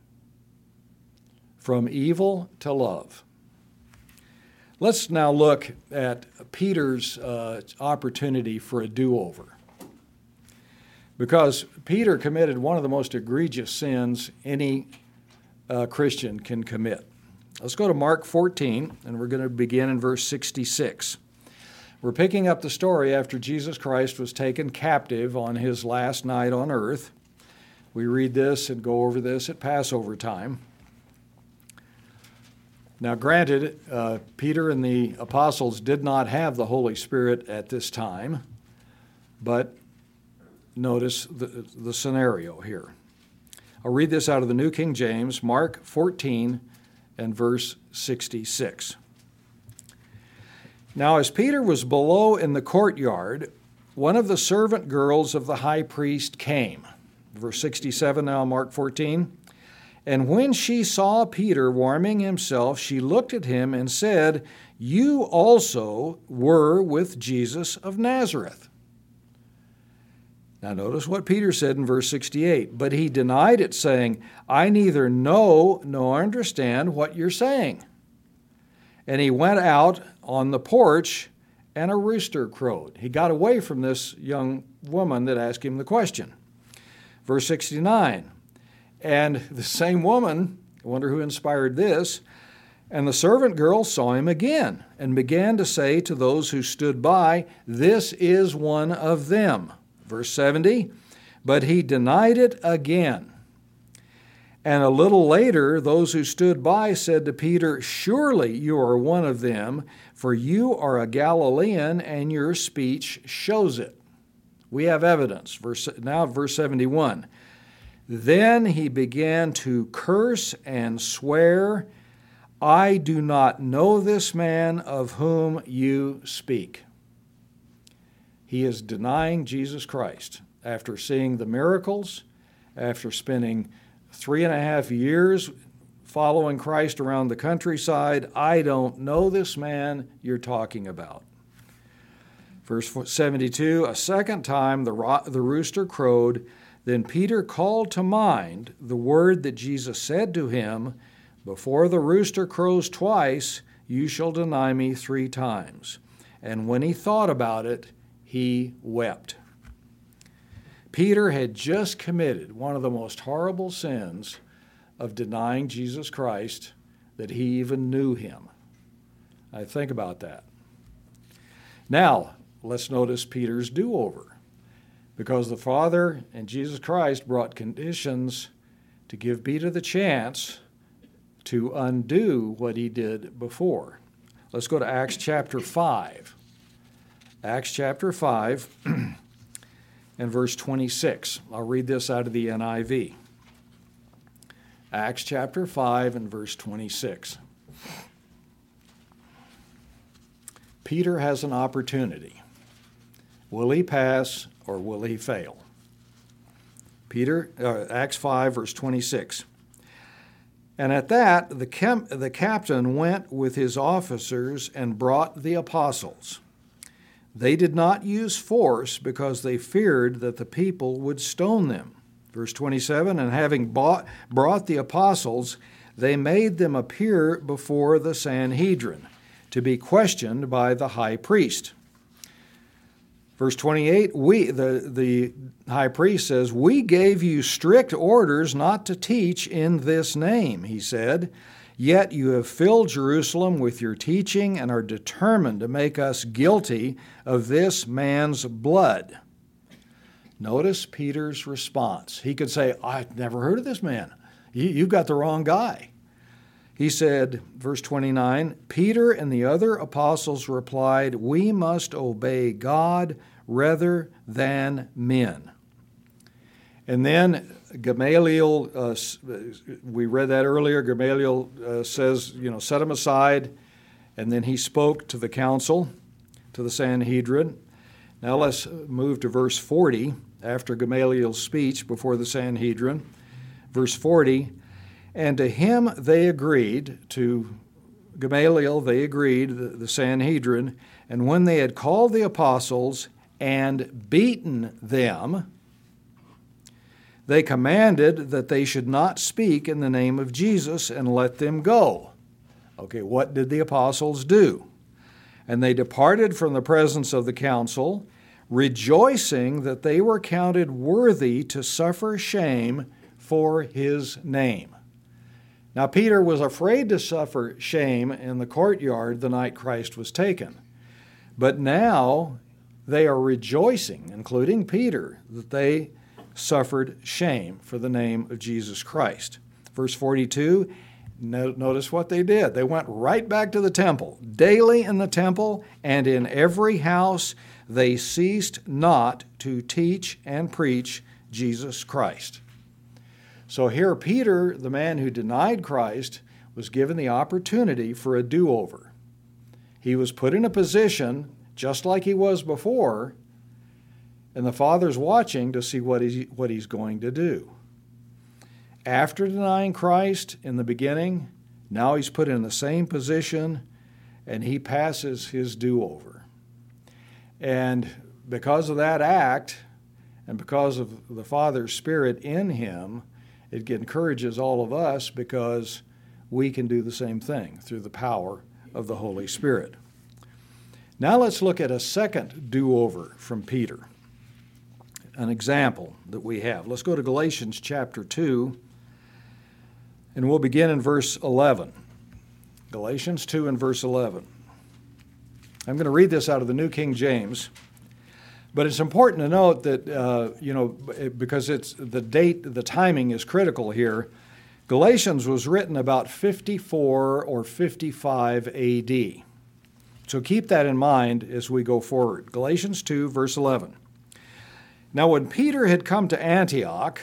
from evil to love. Let's now look at Peter's uh, opportunity for a do-over. Because Peter committed one of the most egregious sins any uh, Christian can commit. Let's go to Mark fourteen, and we're going to begin in verse sixty-six. We're picking up the story after Jesus Christ was taken captive on His last night on earth. We read this and go over this at Passover time. Now, granted, uh, Peter and the apostles did not have the Holy Spirit at this time, but notice the, the scenario here. I'll read this out of the New King James, Mark fourteen and verse sixty-six. Now, as Peter was below in the courtyard, one of the servant girls of the high priest came. Verse sixty-seven now, Mark fourteen. And when she saw Peter warming himself, she looked at him and said, you also were with Jesus of Nazareth. Now notice what Peter said in verse sixty-eight. But he denied it, saying, I neither know nor understand what you're saying. And he went out on the porch, and a rooster crowed. He got away from this young woman that asked him the question. Verse sixty-nine. And the same woman, I wonder who inspired this, and the servant girl saw him again, and began to say to those who stood by, this is one of them. Verse seventy, but he denied it again. And a little later, those who stood by said to Peter, surely you are one of them, for you are a Galilean, and your speech shows it. We have evidence. Verse, now verse seventy-one. Then he began to curse and swear, I do not know this man of whom you speak. He is denying Jesus Christ after seeing the miracles, after spending three and a half years following Christ around the countryside. I don't know this man you're talking about. Verse seventy-two, a second time the, ro- the rooster crowed. Then Peter called to mind the word that Jesus said to him, before the rooster crows twice, you shall deny me three times. And when he thought about it, he wept. Peter had just committed one of the most horrible sins of denying Jesus Christ, that he even knew him. I think about that. Now, let's notice Peter's do-over. Because the Father and Jesus Christ brought conditions to give Peter the chance to undo what he did before. Let's go to Acts chapter five. Acts chapter five and verse twenty-six. I'll read this out of the N I V. Acts chapter five and verse twenty-six. Peter has an opportunity. Will he pass or will he fail? Peter, uh, Acts five, verse twenty-six. And at that, the, chem- the captain went with his officers and brought the apostles. They did not use force because they feared that the people would stone them. Verse twenty-seven, and having bought, brought the apostles, they made them appear before the Sanhedrin to be questioned by the high priest. Verse twenty-eight, we, the, the high priest says, we gave you strict orders not to teach in this name, he said, yet you have filled Jerusalem with your teaching and are determined to make us guilty of this man's blood. Notice Peter's response. He could say, I've never heard of this man. You, you've got the wrong guy. He said, verse twenty-nine, Peter and the other apostles replied, we must obey God rather than men. And then Gamaliel, uh, we read that earlier, Gamaliel uh, says, you know, set him aside, and then he spoke to the council, to the Sanhedrin. Now let's move to verse forty, after Gamaliel's speech before the Sanhedrin. Verse forty, and to him they agreed, to Gamaliel they agreed, the, the Sanhedrin, and when they had called the apostles and beaten them, they commanded that they should not speak in the name of Jesus and let them go. Okay, what did the apostles do? And they departed from the presence of the council, rejoicing that they were counted worthy to suffer shame for his name. Now, Peter was afraid to suffer shame in the courtyard the night Christ was taken. But now they are rejoicing, including Peter, that they suffered shame for the name of Jesus Christ. Verse forty-two, no, notice what they did. They went right back to the temple. Daily in the temple and in every house they ceased not to teach and preach Jesus Christ. So here Peter, the man who denied Christ, was given the opportunity for a do-over. He was put in a position just like he was before, and the Father's watching to see what he's, what he's going to do. After denying Christ in the beginning, now he's put in the same position, and he passes his do-over. And because of that act, and because of the Father's Spirit in him, it encourages all of us because we can do the same thing through the power of the Holy Spirit. Now let's look at a second do-over from Peter, an example that we have. Let's go to Galatians chapter two, and we'll begin in verse eleven. Galatians two and verse eleven. I'm going to read this out of the New King James, but it's important to note that, uh, you know, because it's the date, the timing is critical here. Galatians was written about fifty-four or fifty-five A D. So keep that in mind as we go forward. Galatians two, verse eleven. Now, when Peter had come to Antioch,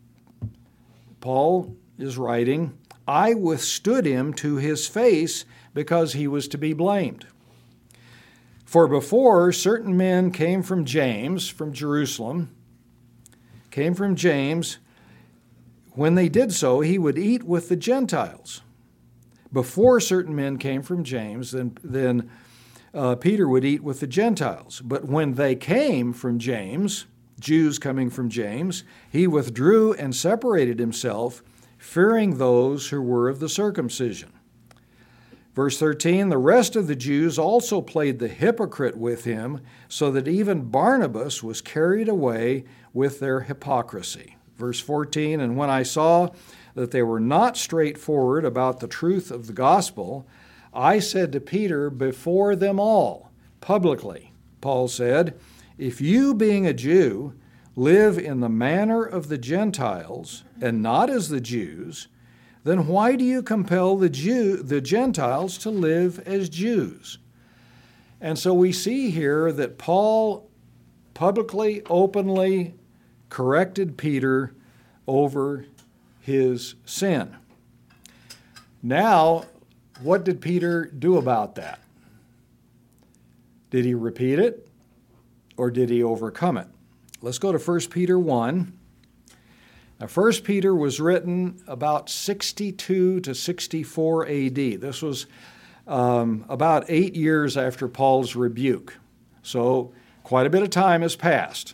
Paul is writing, I withstood him to his face because he was to be blamed. For before certain men came from James, from Jerusalem, came from James, when they did so, he would eat with the Gentiles. Before certain men came from James, then, then uh, Peter would eat with the Gentiles. But when they came from James, Jews coming from James, he withdrew and separated himself, fearing those who were of the circumcision. Verse thirteen, the rest of the Jews also played the hypocrite with him, so that even Barnabas was carried away with their hypocrisy. Verse fourteen, and when I saw that they were not straightforward about the truth of the gospel, I said to Peter before them all, publicly, Paul said, if you, being a Jew, live in the manner of the Gentiles and not as the Jews, then why do you compel the Jew, the Gentiles to live as Jews? And so we see here that Paul publicly, openly corrected Peter over his sin. Now, what did Peter do about that? Did he repeat it, or did he overcome it? Let's go to First Peter one. Now, First Peter was written about sixty-two to sixty-four A D. This was um, about eight years after Paul's rebuke. So quite a bit of time has passed.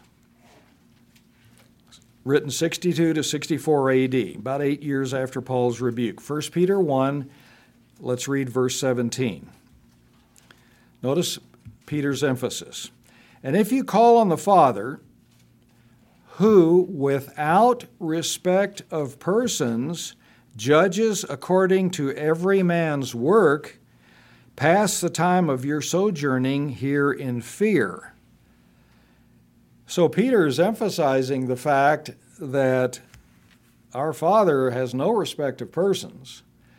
Written sixty-two to sixty-four A D, about eight years after Paul's rebuke. First Peter one, let's read verse seventeen. Notice Peter's emphasis. And if you call on the Father, who, without respect of persons, judges according to every man's work, pass the time of your sojourning here in fear. So Peter is emphasizing the fact that our Father has no respect of persons.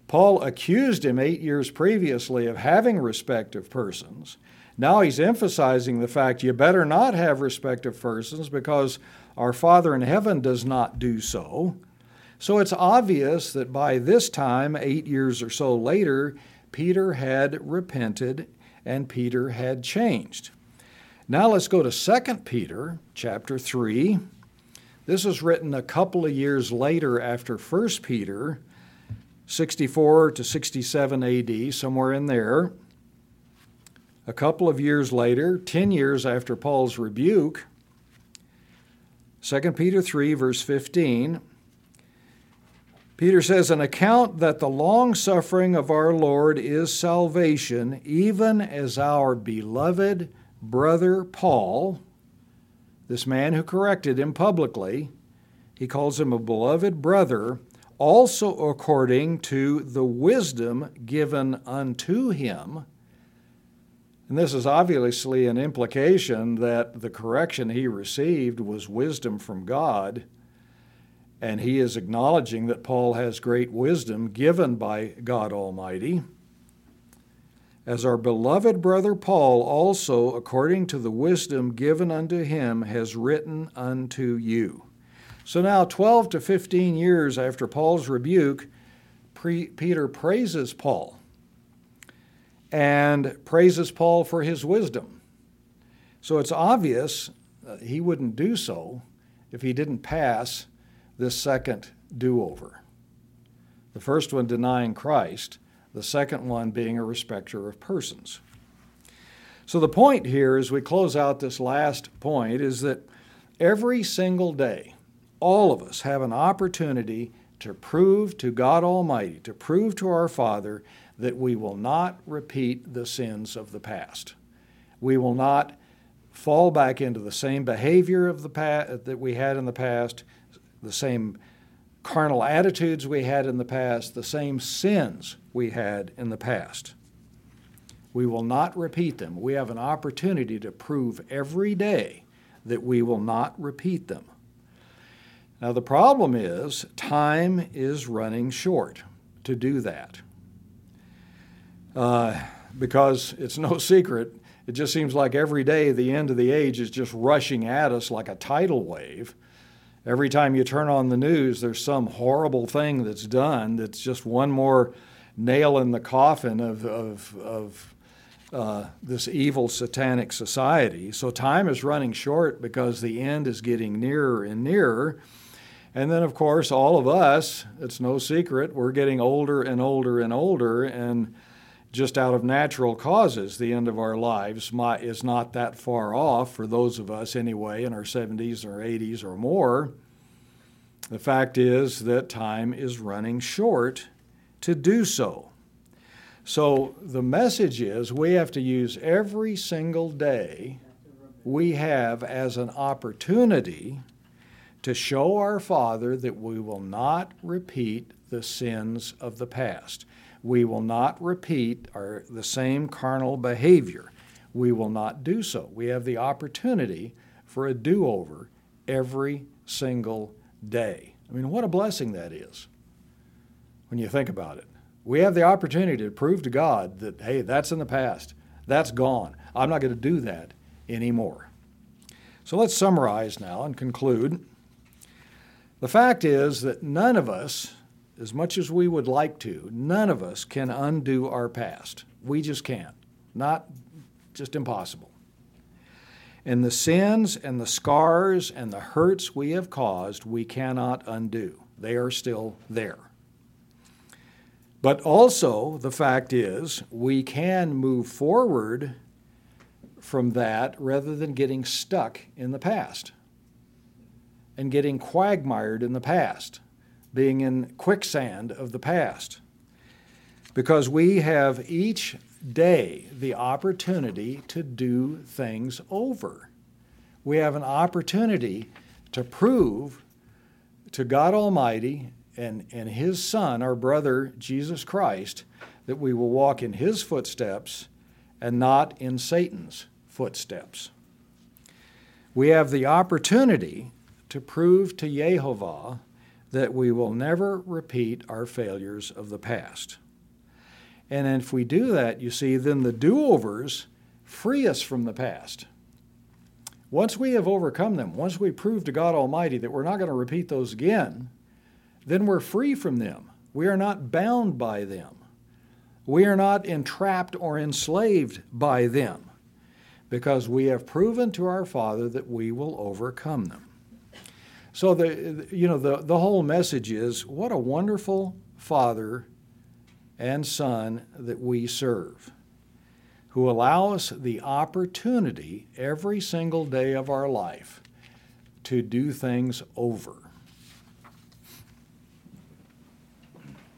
Paul accused him eight years previously of having respect of persons. Now he's emphasizing the fact you better not have respect of persons because our Father in heaven does not do so. So it's obvious that by this time, eight years or so later, Peter had repented and Peter had changed. Now let's go to Second Peter chapter three. This was written a couple of years later after First Peter, sixty-four to sixty-seven A D, somewhere in there. A couple of years later, ten years after Paul's rebuke, Second Peter three, verse fifteen, Peter says, "An account that the long-suffering of our Lord is salvation, even as our beloved brother Paul," this man who corrected him publicly, he calls him a beloved brother, "also according to the wisdom given unto him." And this is obviously an implication that the correction he received was wisdom from God, and he is acknowledging that Paul has great wisdom given by God Almighty. "As our beloved brother Paul also, according to the wisdom given unto him, has written unto you." So now, twelve to fifteen years after Paul's rebuke, pre- Peter praises Paul and praises Paul for his wisdom. So it's obvious uh, he wouldn't do so if he didn't pass this second do-over. The first one denying Christ, the second one being a respecter of persons. So the point here as we close out this last point is that every single day, all of us have an opportunity to prove to God Almighty, to prove to our Father that we will not repeat the sins of the past. We will not fall back into the same behavior of the past that we had in the past, the same carnal attitudes we had in the past, the same sins we had in the past. We will not repeat them. We have an opportunity to prove every day that we will not repeat them. Now the problem is time is running short to do that. Uh, because it's no secret, it just seems like every day the end of the age is just rushing at us like a tidal wave. Every time you turn on the news, there's some horrible thing that's done that's just one more nail in the coffin of, of, of uh, this evil satanic society. So time is running short because the end is getting nearer and nearer. And then, of course, all of us, it's no secret, we're getting older and older and older, and just out of natural causes, the end of our lives might, is not that far off for those of us anyway in our seventies or eighties or more. The fact is that time is running short to do so. So the message is we have to use every single day we have as an opportunity to show our Father that we will not repeat the sins of the past. We will not repeat our, the same carnal behavior. We will not do so. We have the opportunity for a do-over every single day. I mean, what a blessing that is when you think about it. We have the opportunity to prove to God that, hey, that's in the past. That's gone. I'm not going to do that anymore. So let's summarize now and conclude. The fact is that none of us, as much as we would like to, none of us can undo our past. We just can't. Not just impossible. And the sins and the scars and the hurts we have caused, we cannot undo. They are still there. But also, the fact is, we can move forward from that rather than getting stuck in the past and getting quagmired in the past, being in quicksand of the past. Because we have each day the opportunity to do things over. We have an opportunity to prove to God Almighty and, and His Son, our brother Jesus Christ, that we will walk in His footsteps and not in Satan's footsteps. We have the opportunity to prove to Yehovah that we will never repeat our failures of the past. And if we do that, you see, then the do-overs free us from the past. Once we have overcome them, once we prove to God Almighty that we're not going to repeat those again, then we're free from them. We are not bound by them. We are not entrapped or enslaved by them, because we have proven to our Father that we will overcome them. So the you know the, the whole message is, what a wonderful Father and Son that we serve, who allow us the opportunity every single day of our life to do things over.